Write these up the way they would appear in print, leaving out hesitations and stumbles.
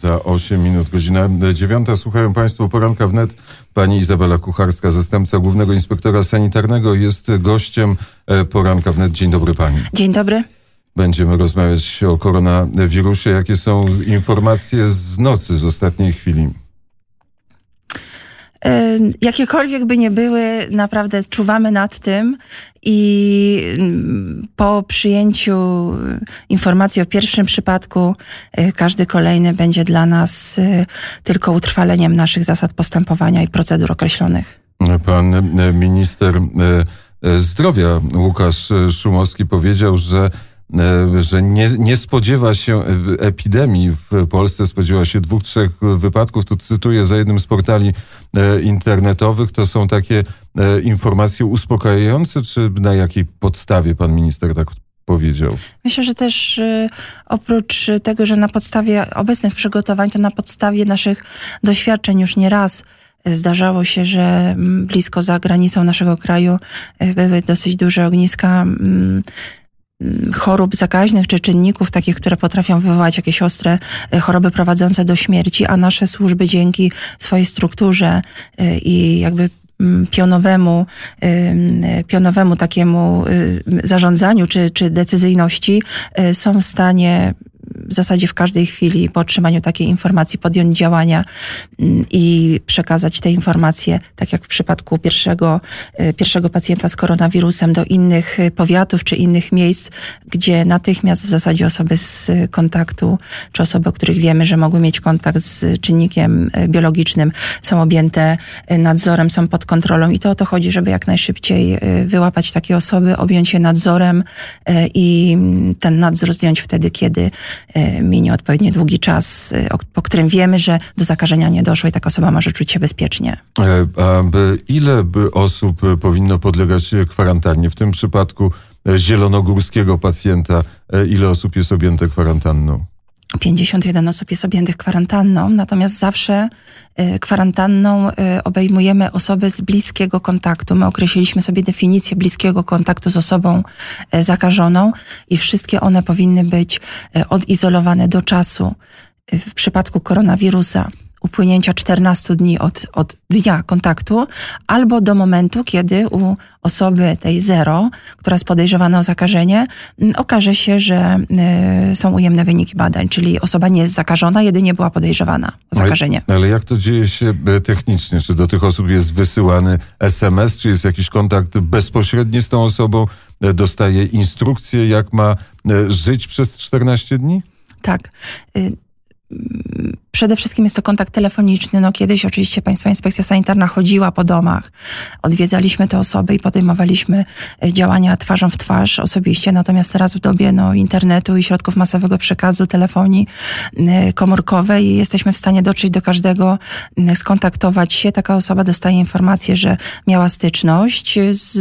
8:08, godzina 9. Słuchają Państwo Poranka Wnet. Pani Izabela Kucharska, zastępca głównego inspektora sanitarnego, jest gościem Poranka Wnet. Dzień dobry pani. Dzień dobry. Będziemy rozmawiać o koronawirusie. Jakie są informacje z nocy, z ostatniej chwili? Jakiekolwiek by nie były, naprawdę czuwamy nad tym i po przyjęciu informacji o pierwszym przypadku każdy kolejny będzie dla nas tylko utrwaleniem naszych zasad postępowania i procedur określonych. Pan minister zdrowia Łukasz Szumowski powiedział, że nie spodziewa się epidemii w Polsce, spodziewa się 2-3 wypadków. Tu cytuję za jednym z portali internetowych. To są takie informacje uspokajające, czy na jakiej podstawie pan minister tak powiedział? Myślę, że też oprócz tego, że na podstawie obecnych przygotowań, to na podstawie naszych doświadczeń już nie raz zdarzało się, że blisko za granicą naszego kraju były dosyć duże ogniska chorób zakaźnych czy czynników takich, które potrafią wywołać jakieś ostre choroby prowadzące do śmierci, a nasze służby dzięki swojej strukturze i jakby pionowemu takiemu zarządzaniu czy decyzyjności są w stanie w zasadzie w każdej chwili po otrzymaniu takiej informacji podjąć działania i przekazać te informacje, tak jak w przypadku pierwszego pacjenta z koronawirusem, do innych powiatów czy innych miejsc, gdzie natychmiast w zasadzie osoby z kontaktu, czy osoby, o których wiemy, że mogły mieć kontakt z czynnikiem biologicznym, są objęte nadzorem, są pod kontrolą i to o to chodzi, żeby jak najszybciej wyłapać takie osoby, objąć je nadzorem i ten nadzór zdjąć wtedy, kiedy minie odpowiednio długi czas, po którym wiemy, że do zakażenia nie doszło i taka osoba może czuć się bezpiecznie. A ile osób powinno podlegać kwarantannie? W tym przypadku zielonogórskiego pacjenta, ile osób jest objęte kwarantanną? 51 osób jest objętych kwarantanną, natomiast zawsze kwarantanną obejmujemy osoby z bliskiego kontaktu. My określiliśmy sobie definicję bliskiego kontaktu z osobą zakażoną i wszystkie one powinny być odizolowane do czasu w przypadku koronawirusa upłynięcia 14 dni od dnia kontaktu, albo do momentu, kiedy u osoby tej 0, która jest podejrzewana o zakażenie, okaże się, że są ujemne wyniki badań, czyli osoba nie jest zakażona, jedynie była podejrzewana o zakażenie. Ale jak to dzieje się technicznie? Czy do tych osób jest wysyłany SMS, czy jest jakiś kontakt bezpośredni z tą osobą? Dostaje instrukcję, jak ma żyć przez 14 dni? Tak. Przede wszystkim jest to kontakt telefoniczny. No kiedyś oczywiście Państwa Inspekcja Sanitarna chodziła po domach, odwiedzaliśmy te osoby i podejmowaliśmy działania twarzą w twarz osobiście, natomiast teraz w dobie internetu i środków masowego przekazu, telefonii komórkowej jesteśmy w stanie dotrzeć do każdego, skontaktować się. Taka osoba dostaje informację, że miała styczność,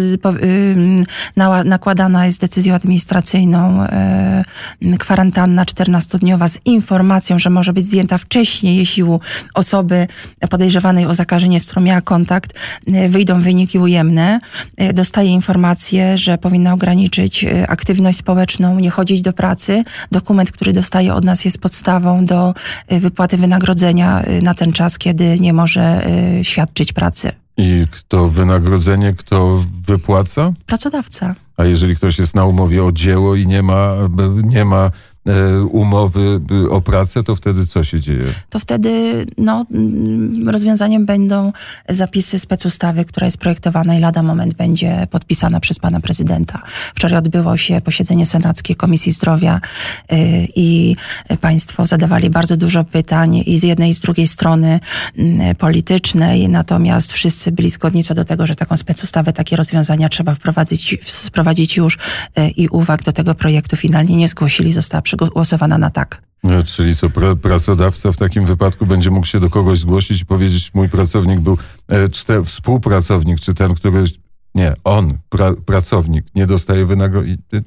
nakładana jest decyzją administracyjną kwarantanna 14-dniowa z informacją, że może być zdjęta wcześniej, jeśli u osoby podejrzewanej o zakażenie, z którą miała kontakt, wyjdą wyniki ujemne. Dostaje informację, że powinna ograniczyć aktywność społeczną, nie chodzić do pracy. Dokument, który dostaje od nas, jest podstawą do wypłaty wynagrodzenia na ten czas, kiedy nie może świadczyć pracy. I kto wypłaca? Pracodawca. A jeżeli ktoś jest na umowie o dzieło i nie ma umowy o pracę, to wtedy co się dzieje? To wtedy rozwiązaniem będą zapisy specustawy, która jest projektowana i lada moment będzie podpisana przez pana prezydenta. Wczoraj odbyło się posiedzenie senackie Komisji Zdrowia i państwo zadawali bardzo dużo pytań i z jednej i z drugiej strony politycznej, natomiast wszyscy byli zgodni co do tego, że taką specustawę, takie rozwiązania trzeba wprowadzić już i uwag do tego projektu finalnie nie zgłosili, została przegłosowana na tak. Czyli co, pracodawca w takim wypadku będzie mógł się do kogoś zgłosić i powiedzieć, mój pracownik był, czy współpracownik, czy ten, który, pracownik nie dostaje wynagrodzenia.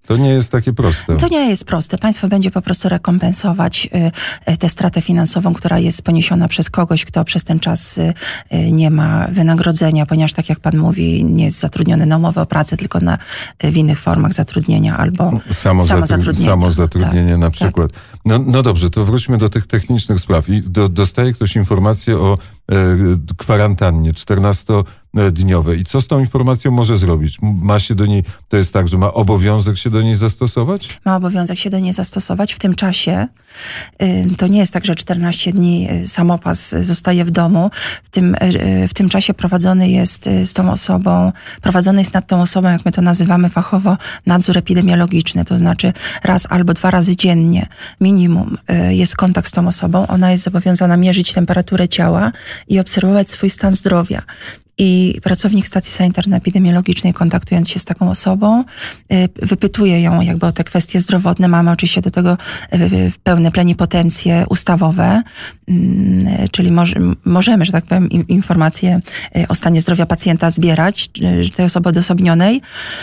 To nie jest takie proste. To nie jest proste. Państwo będzie po prostu rekompensować tę stratę finansową, która jest poniesiona przez kogoś, kto przez ten czas nie ma wynagrodzenia, ponieważ tak jak pan mówi, nie jest zatrudniony na umowę o pracę, tylko w innych formach zatrudnienia albo samozatrudnienia. Samozatrudnienie na przykład. Tak. No dobrze, to wróćmy do tych technicznych spraw. I dostaje ktoś informację o kwarantannie 14-dniowej. I co z tą informacją może zrobić? Ma się do niej, to jest tak, że ma obowiązek się do niej zastosować? Ma obowiązek się do niej zastosować. W tym czasie, to nie jest tak, że 14 dni samopas zostaje w domu. W tym czasie prowadzony jest nad tą osobą, jak my to nazywamy fachowo, nadzór epidemiologiczny. To znaczy raz albo 2 razy dziennie minimum jest kontakt z tą osobą. Ona jest zobowiązana mierzyć temperaturę ciała i obserwować swój stan zdrowia. I pracownik stacji sanitarno-epidemiologicznej, kontaktując się z taką osobą, wypytuje ją jakby o te kwestie zdrowotne. Mamy oczywiście do tego pełne plenipotencje ustawowe, czyli możemy, że tak powiem, informacje o stanie zdrowia pacjenta zbierać, tej osoby odosobnionej.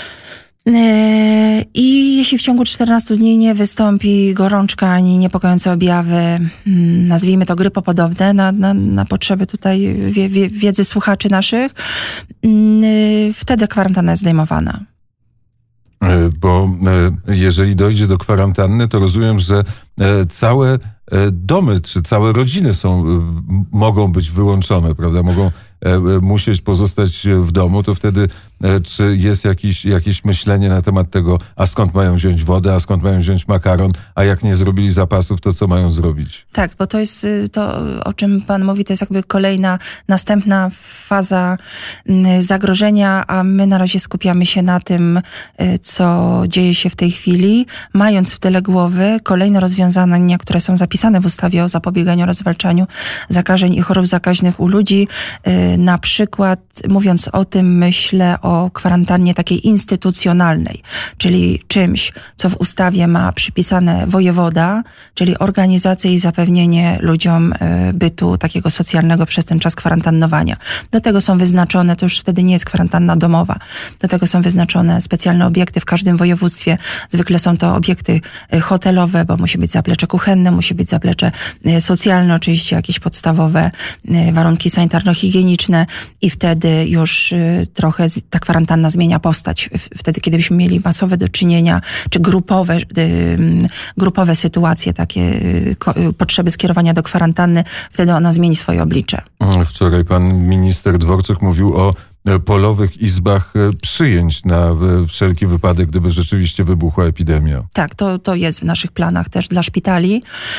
I jeśli w ciągu 14 dni nie wystąpi gorączka ani niepokojące objawy, nazwijmy to grypopodobne, na potrzeby tutaj wiedzy słuchaczy naszych, wtedy kwarantanna jest zdejmowana. Bo jeżeli dojdzie do kwarantanny, to rozumiem, że całe domy czy całe rodziny mogą być wyłączone, prawda? Mogą musieć pozostać w domu, to wtedy czy jest jakieś myślenie na temat tego, a skąd mają wziąć wodę, a skąd mają wziąć makaron, a jak nie zrobili zapasów, to co mają zrobić? Tak, bo to jest to, o czym pan mówi, to jest jakby kolejna, następna faza zagrożenia, a my na razie skupiamy się na tym, co dzieje się w tej chwili, mając w tyle głowy kolejne rozwiązania, które są zapisane w ustawie o zapobieganiu oraz zwalczaniu zakażeń i chorób zakaźnych u ludzi. Na przykład, mówiąc o tym, myślę o kwarantannie takiej instytucjonalnej, czyli czymś, co w ustawie ma przypisane wojewoda, czyli organizację i zapewnienie ludziom bytu takiego socjalnego przez ten czas kwarantannowania. Do tego są wyznaczone, to już wtedy nie jest kwarantanna domowa, do tego są wyznaczone specjalne obiekty w każdym województwie. Zwykle są to obiekty hotelowe, bo musi być zaplecze kuchenne, musi być zaplecze socjalne, oczywiście jakieś podstawowe warunki sanitarno-higieniczne i wtedy już trochę ta kwarantanna zmienia postać. Wtedy, kiedy byśmy mieli masowe do czynienia, czy grupowe sytuacje, takie potrzeby skierowania do kwarantanny, wtedy ona zmieni swoje oblicze. Wczoraj pan minister Dworczyk mówił o polowych izbach przyjęć na wszelki wypadek, gdyby rzeczywiście wybuchła epidemia. Tak, to jest w naszych planach też dla szpitali.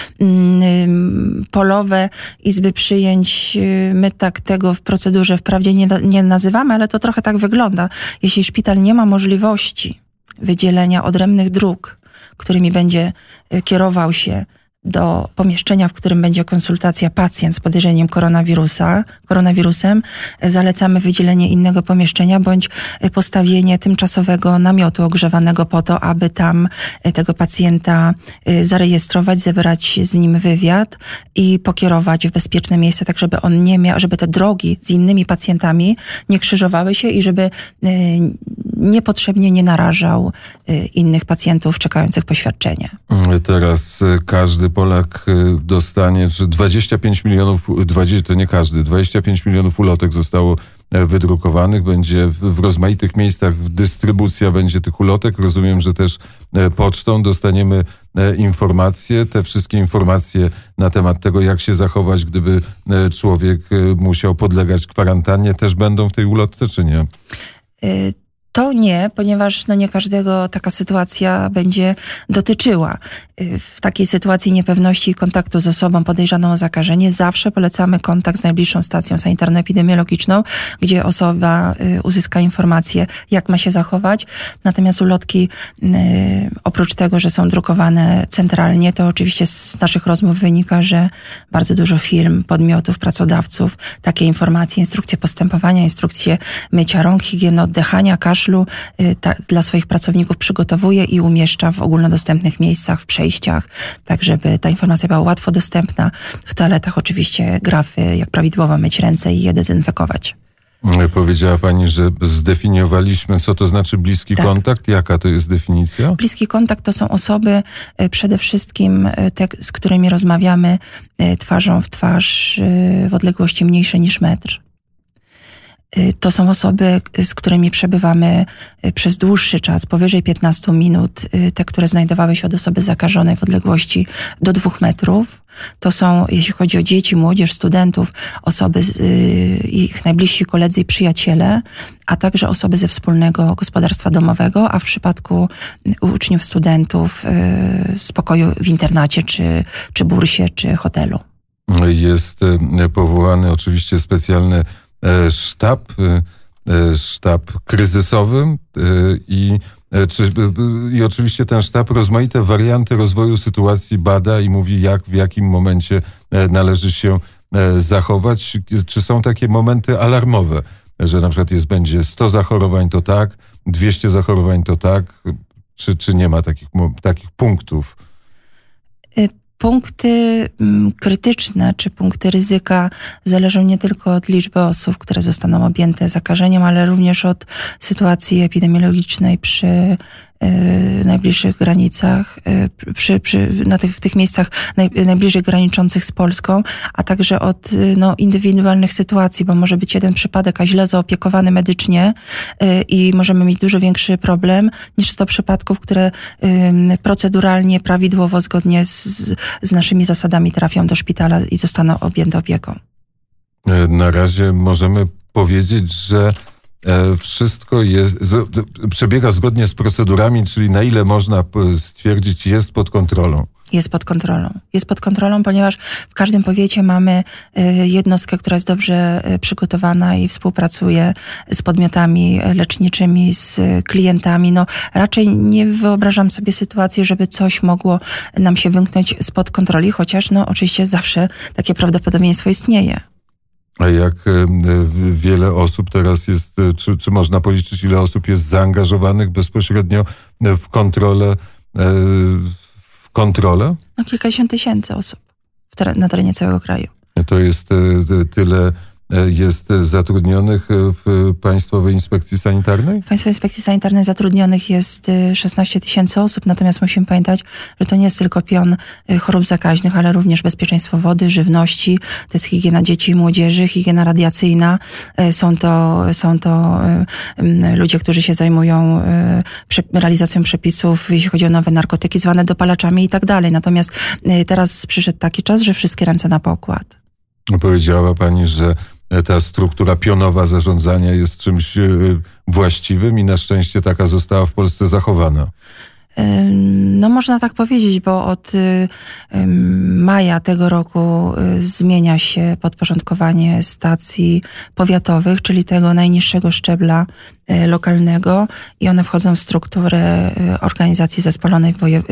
Polowe izby przyjęć, my tak tego w procedurze wprawdzie nie nazywamy, ale to trochę tak wygląda. Jeśli szpital nie ma możliwości wydzielenia odrębnych dróg, którymi będzie kierował się do pomieszczenia, w którym będzie konsultacja pacjent z podejrzeniem koronawirusem, zalecamy wydzielenie innego pomieszczenia bądź postawienie tymczasowego namiotu ogrzewanego po to, aby tam tego pacjenta zarejestrować, zebrać z nim wywiad i pokierować w bezpieczne miejsce, tak żeby on nie miał, żeby te drogi z innymi pacjentami nie krzyżowały się i żeby niepotrzebnie nie narażał innych pacjentów czekających poświadczenie. Teraz każdy Polak dostanie, że 25 milionów, to nie każdy, 25 milionów ulotek zostało wydrukowanych, będzie w rozmaitych miejscach dystrybucja będzie tych ulotek. Rozumiem, że też pocztą dostaniemy informacje, te wszystkie informacje na temat tego, jak się zachować, gdyby człowiek musiał podlegać kwarantannie, też będą w tej ulotce, czy nie? To nie, ponieważ nie każdego taka sytuacja będzie dotyczyła. W takiej sytuacji niepewności i kontaktu z osobą podejrzaną o zakażenie zawsze polecamy kontakt z najbliższą stacją sanitarno-epidemiologiczną, gdzie osoba uzyska informację, jak ma się zachować. Natomiast ulotki, oprócz tego, że są drukowane centralnie, to oczywiście z naszych rozmów wynika, że bardzo dużo firm, podmiotów, pracodawców takie informacje, instrukcje postępowania, instrukcje mycia rąk, higieny oddychania, kaszlu dla swoich pracowników przygotowuje i umieszcza w ogólnodostępnych miejscach, w przejściach, tak żeby ta informacja była łatwo dostępna. W toaletach oczywiście grafy, jak prawidłowo myć ręce i je dezynfekować. Powiedziała pani, że zdefiniowaliśmy, co to znaczy bliski kontakt. Jaka to jest definicja? Bliski kontakt to są osoby przede wszystkim te, z którymi rozmawiamy twarzą w twarz w odległości mniejszej niż metr. To są osoby, z którymi przebywamy przez dłuższy czas, powyżej 15 minut, te, które znajdowały się od osoby zakażonej w odległości do 2 metrów. To są, jeśli chodzi o dzieci, młodzież, studentów, osoby, ich najbliżsi koledzy i przyjaciele, a także osoby ze wspólnego gospodarstwa domowego, a w przypadku uczniów, studentów z pokoju w internacie, czy bursie, czy hotelu. Jest powołany oczywiście specjalny sztab kryzysowy i oczywiście ten sztab rozmaite warianty rozwoju sytuacji bada i mówi, w jakim momencie należy się zachować. Czy są takie momenty alarmowe, że na przykład będzie 100 zachorowań to tak, 200 zachorowań to tak, czy nie ma takich punktów? Punkty krytyczne czy punkty ryzyka zależą nie tylko od liczby osób, które zostaną objęte zakażeniem, ale również od sytuacji epidemiologicznej przy najbliższych granicach, w tych miejscach najbliżej graniczących z Polską, a także od indywidualnych sytuacji, bo może być jeden przypadek, a źle zaopiekowany medycznie i możemy mieć dużo większy problem niż 100 przypadków, które proceduralnie, prawidłowo, zgodnie z naszymi zasadami trafią do szpitala i zostaną objęte opieką. Na razie możemy powiedzieć, że wszystko przebiega zgodnie z procedurami, czyli na ile można stwierdzić, jest pod kontrolą. Jest pod kontrolą, ponieważ w każdym powiecie mamy jednostkę, która jest dobrze przygotowana i współpracuje z podmiotami leczniczymi, z klientami. Raczej nie wyobrażam sobie sytuacji, żeby coś mogło nam się wymknąć spod kontroli, chociaż oczywiście zawsze takie prawdopodobieństwo istnieje. A jak wiele osób teraz jest, czy można policzyć, ile osób jest zaangażowanych bezpośrednio w kontrolę? Kilkadziesiąt tysięcy osób na terenie całego kraju. To jest tyle jest zatrudnionych w Państwowej Inspekcji Sanitarnej? W Państwowej Inspekcji Sanitarnej zatrudnionych jest 16 000 osób, natomiast musimy pamiętać, że to nie jest tylko pion chorób zakaźnych, ale również bezpieczeństwo wody, żywności, to jest higiena dzieci i młodzieży, higiena radiacyjna. Są to ludzie, którzy się zajmują realizacją przepisów, jeśli chodzi o nowe narkotyki zwane dopalaczami i tak dalej. Natomiast teraz przyszedł taki czas, że wszystkie ręce na pokład. Powiedziała pani, że ta struktura pionowa zarządzania jest czymś właściwym i na szczęście taka została w Polsce zachowana. Można tak powiedzieć, bo od maja tego roku zmienia się podporządkowanie stacji powiatowych, czyli tego najniższego szczebla lokalnego i one wchodzą w strukturę organizacji zespolonej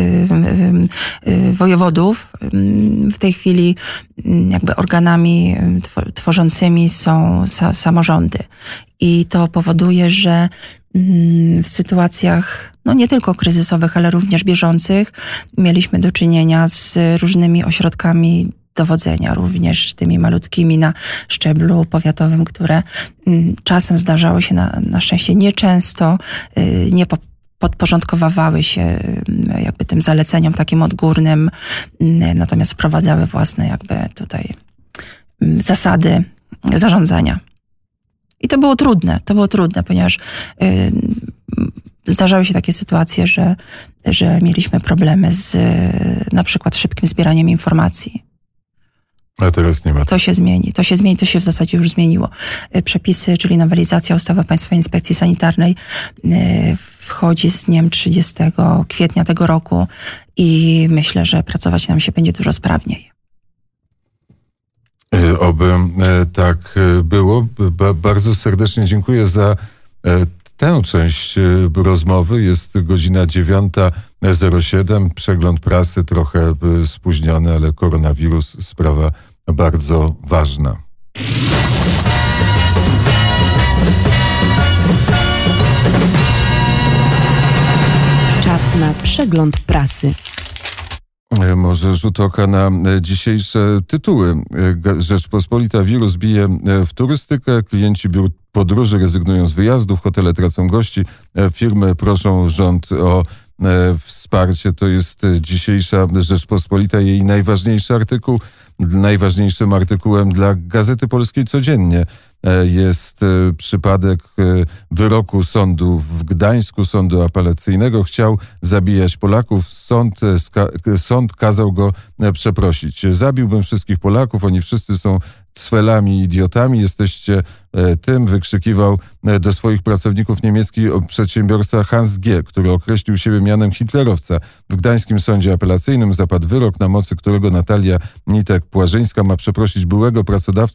wojewodów. W tej chwili jakby organami tworzącymi są samorządy. I to powoduje, że w sytuacjach nie tylko kryzysowych, ale również bieżących mieliśmy do czynienia z różnymi ośrodkami dowodzenia, również tymi malutkimi na szczeblu powiatowym, które czasem zdarzały się, na szczęście nieczęsto, nie podporządkowywały się jakby tym zaleceniom takim odgórnym, natomiast wprowadzały własne jakby tutaj zasady zarządzania. I to było trudne, ponieważ zdarzały się takie sytuacje, że mieliśmy problemy z na przykład szybkim zbieraniem informacji. A teraz nie ma. To się zmieni, to się w zasadzie już zmieniło. Przepisy, czyli nowelizacja ustawy o Państwowej Inspekcji Sanitarnej wchodzi z dniem 30 kwietnia tego roku i myślę, że pracować nam się będzie dużo sprawniej. Oby tak było. Bardzo serdecznie dziękuję za tę część rozmowy. Jest godzina 9:07. Przegląd prasy trochę spóźniony, ale koronawirus sprawa bardzo ważna. Czas na przegląd prasy. Może rzut oka na dzisiejsze tytuły. Rzeczpospolita: wirus bije w turystykę, klienci biur podróży rezygnują z wyjazdów, hotele tracą gości, firmy proszą rząd o wsparcie. To jest dzisiejsza Rzeczpospolita, jej najważniejszy artykuł. Najważniejszym artykułem dla Gazety Polskiej codziennie jest przypadek wyroku sądu w Gdańsku, sądu apelacyjnego. Chciał zabijać Polaków. Sąd kazał go przeprosić. Zabiłbym wszystkich Polaków, oni wszyscy są cwelami, idiotami. Jesteście tym, wykrzykiwał do swoich pracowników niemiecki przedsiębiorca Hans G., który określił siebie mianem hitlerowca. W gdańskim sądzie apelacyjnym zapadł wyrok, na mocy którego Natalia Nitek-Płażyńska ma przeprosić byłego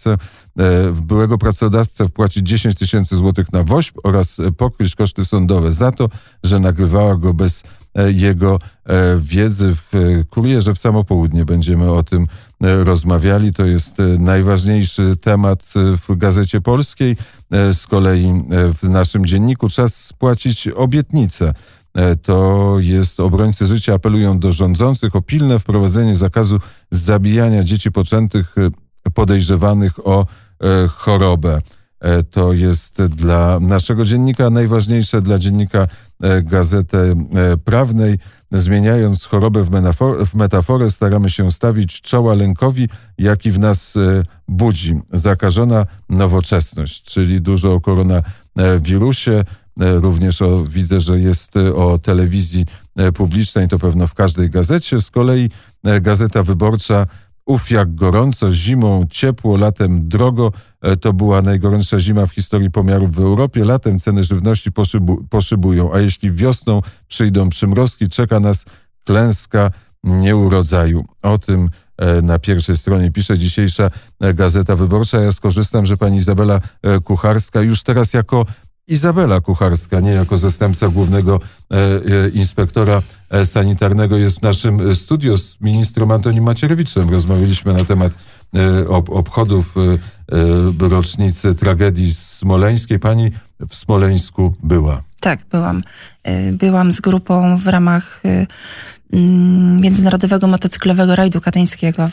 pracodawcę, wpłacić 10 000 złotych na WOŚP oraz pokryć koszty sądowe za to, że nagrywała go bez jego wiedzy. W Kurierze w samo południe będziemy o tym rozmawiali. To jest najważniejszy temat w Gazecie Polskiej. Z kolei w naszym dzienniku czas spłacić obietnicę. To jest: obrońcy życia apelują do rządzących o pilne wprowadzenie zakazu zabijania dzieci poczętych podejrzewanych o chorobę. To jest dla naszego dziennika najważniejsze, dla dziennika Gazety Prawnej. Zmieniając chorobę w metaforę, staramy się stawić czoła lękowi, jaki w nas budzi zakażona nowoczesność, czyli dużo o koronawirusie. Również widzę, że jest o telewizji publicznej, to pewno w każdej gazecie. Z kolei Gazeta Wyborcza: uf, jak gorąco, zimą ciepło, latem drogo. To była najgorętsza zima w historii pomiarów w Europie. Latem ceny żywności poszybują, a jeśli wiosną przyjdą przymrozki, czeka nas klęska nieurodzaju. O tym na pierwszej stronie pisze dzisiejsza Gazeta Wyborcza. Ja skorzystam, że pani Izabela Kucharska już teraz jako Izabela Kucharska, nie jako zastępca głównego inspektora sanitarnego, jest w naszym studiu. Z ministrem Antonim Macierewiczem rozmawialiśmy na temat obchodów rocznicy tragedii smoleńskiej. Pani w Smoleńsku była? Tak, byłam. Byłam z grupą w ramach Międzynarodowego Motocyklowego Rajdu Katyńskiego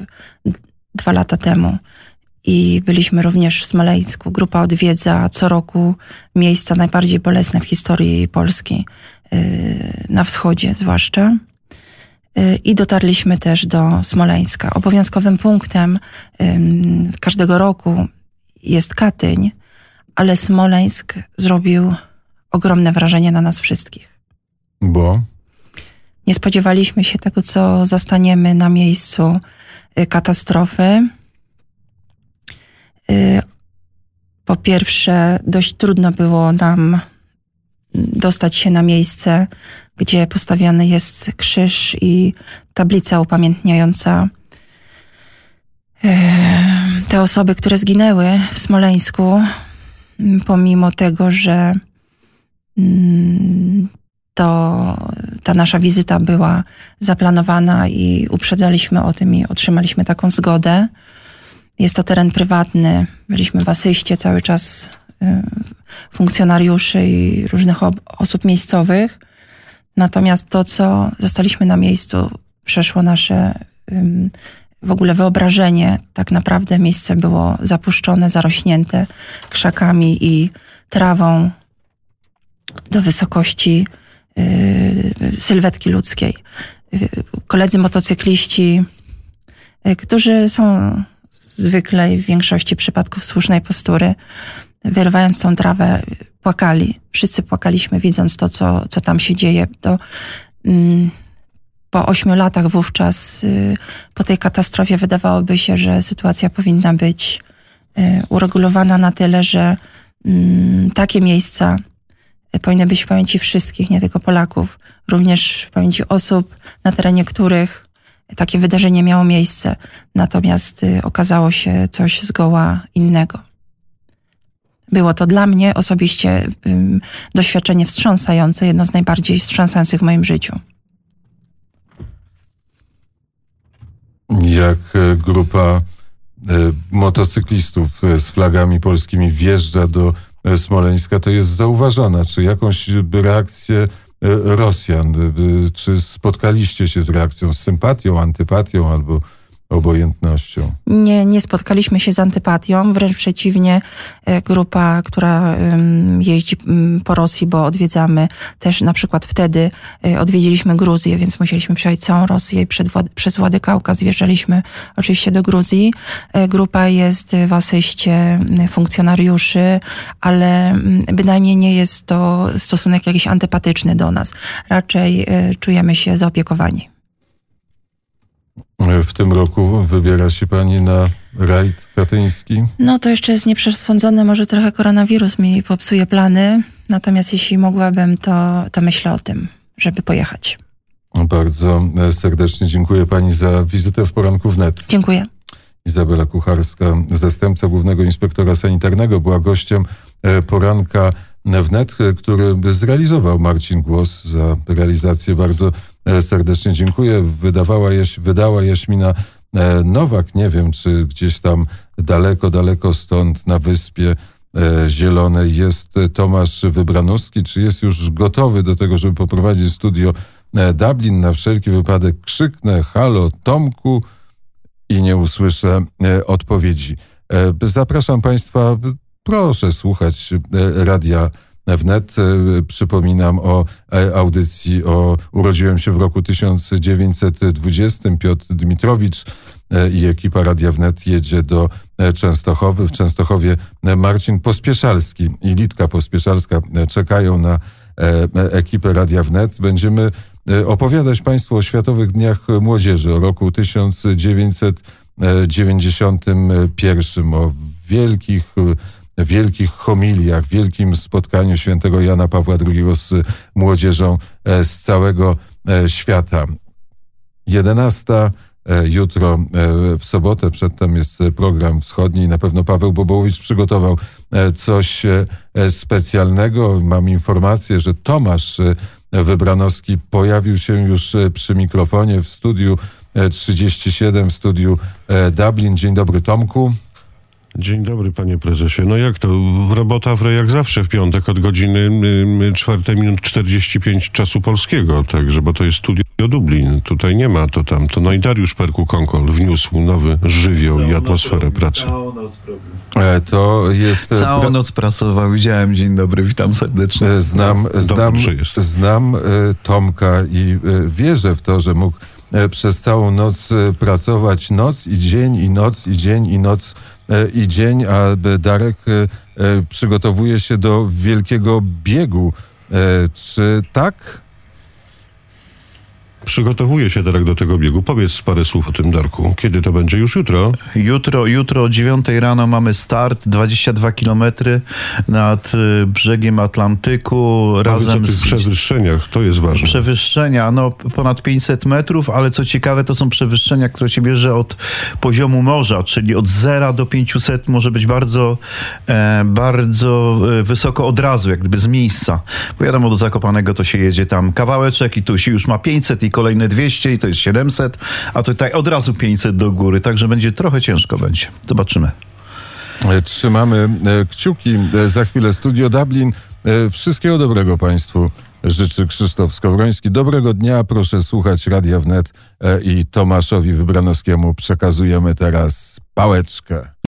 2 lata temu. I byliśmy również w Smoleńsku. Grupa odwiedza co roku miejsca najbardziej bolesne w historii Polski, na wschodzie zwłaszcza. I dotarliśmy też do Smoleńska. Obowiązkowym punktem każdego roku jest Katyń, ale Smoleńsk zrobił ogromne wrażenie na nas wszystkich. Bo? Nie spodziewaliśmy się tego, co zastaniemy na miejscu katastrofy. Po pierwsze, dość trudno było nam dostać się na miejsce, gdzie postawiony jest krzyż i tablica upamiętniająca te osoby, które zginęły w Smoleńsku, pomimo tego, że ta nasza wizyta była zaplanowana i uprzedzaliśmy o tym i otrzymaliśmy taką zgodę. Jest to teren prywatny. Byliśmy w asyście cały czas funkcjonariuszy i różnych osób miejscowych. Natomiast to, co zostaliśmy na miejscu, przeszło nasze w ogóle wyobrażenie. Tak naprawdę miejsce było zapuszczone, zarośnięte krzakami i trawą do wysokości sylwetki ludzkiej. Koledzy motocykliści, którzy są zwykle w większości przypadków słusznej postury, wyrywając tą trawę, płakali. Wszyscy płakaliśmy, widząc to, co tam się dzieje. Po 8 latach wówczas, po tej katastrofie, wydawałoby się, że sytuacja powinna być uregulowana na tyle, że takie miejsca powinny być w pamięci wszystkich, nie tylko Polaków, również w pamięci osób, na terenie których takie wydarzenie miało miejsce. Natomiast okazało się coś zgoła innego. Było to dla mnie osobiście doświadczenie wstrząsające, jedno z najbardziej wstrząsających w moim życiu. Jak grupa motocyklistów z flagami polskimi wjeżdża do Smoleńska, to jest zauważona. Czy jakąś reakcję Rosjan. Czy spotkaliście się z reakcją, z sympatią, antypatią albo obojętnością? Nie spotkaliśmy się z antypatią, wręcz przeciwnie, grupa, która jeździ po Rosji, bo odwiedzamy też na przykład wtedy odwiedziliśmy Gruzję, więc musieliśmy przejść całą Rosję i przez Władykaukaz wjeżdżaliśmy oczywiście do Gruzji. Grupa jest w asyście funkcjonariuszy, ale bynajmniej nie jest to stosunek jakiś antypatyczny do nas. Raczej czujemy się zaopiekowani. W tym roku wybiera się pani na rajd katyński? No to jeszcze jest nieprzesądzone, może trochę koronawirus mi popsuje plany, natomiast jeśli mogłabym, to myślę o tym, żeby pojechać. Bardzo serdecznie dziękuję pani za wizytę w Poranku Wnet. Dziękuję. Izabela Kucharska, zastępca głównego inspektora sanitarnego, była gościem Poranka Wnet, który zrealizował Marcin Głos. Za realizację bardzo serdecznie dziękuję. Wydała Jaśmina Nowak. Nie wiem, czy gdzieś tam daleko stąd na Wyspie Zielonej jest Tomasz Wybranowski. Czy jest już gotowy do tego, żeby poprowadzić studio Dublin? Na wszelki wypadek krzyknę: halo Tomku, i nie usłyszę odpowiedzi. Zapraszam państwa, proszę słuchać Radia Wnet. Przypominam o audycji Urodziłem się w roku 1920. Piotr Dmitrowicz i ekipa Radia Wnet jedzie do Częstochowy. W Częstochowie Marcin Pospieszalski i Litka Pospieszalska czekają na ekipę Radia Wnet. Będziemy opowiadać państwu o Światowych Dniach Młodzieży, o roku 1991, o wielkich homiliach, wielkim spotkaniu świętego Jana Pawła II z młodzieżą z całego świata. 11. Jutro w sobotę, przedtem jest program wschodni. Na pewno Paweł Bobołowicz przygotował coś specjalnego. Mam informację, że Tomasz Wybranowski pojawił się już przy mikrofonie w studiu 37, w studiu Dublin. Dzień dobry, Tomku. Dzień dobry, panie prezesie. No jak to? Robota jak zawsze w piątek od godziny 4:45 czasu polskiego, także, bo to jest studio Dublin. Tutaj nie ma to tamto. No i Dariusz Perku-Konkol wniósł nowy żywioł i atmosferę pracy. To jest... Całą noc pracował, widziałem. Dzień dobry, witam serdecznie. Znam Tomka i wierzę w to, że mógł przez całą noc pracować, noc i dzień, i noc i dzień, i noc i dzień, a Darek przygotowuje się do wielkiego biegu. Czy tak? Przygotowuje się Darek do tego biegu. Powiedz parę słów o tym, Darku. Kiedy to będzie? Już jutro? Jutro o 9 rano mamy start, 22 kilometry nad brzegiem Atlantyku. Razem o tych przewyższeniach, to jest ważne. Przewyższenia, ponad 500 metrów, ale co ciekawe, to są przewyższenia, które się bierze od poziomu morza, czyli od 0 do 500 może być bardzo wysoko od razu, jak gdyby z miejsca. Bo wiadomo, do Zakopanego to się jedzie tam kawałeczek i tu się już ma 500 i kolejne 200 i to jest 700, a tutaj od razu 500 do góry, także będzie trochę ciężko będzie. Zobaczymy. Trzymamy kciuki. Za chwilę studio Dublin. Wszystkiego dobrego państwu życzy Krzysztof Skowroński. Dobrego dnia, proszę słuchać Radia Wnet i Tomaszowi Wybranowskiemu przekazujemy teraz pałeczkę.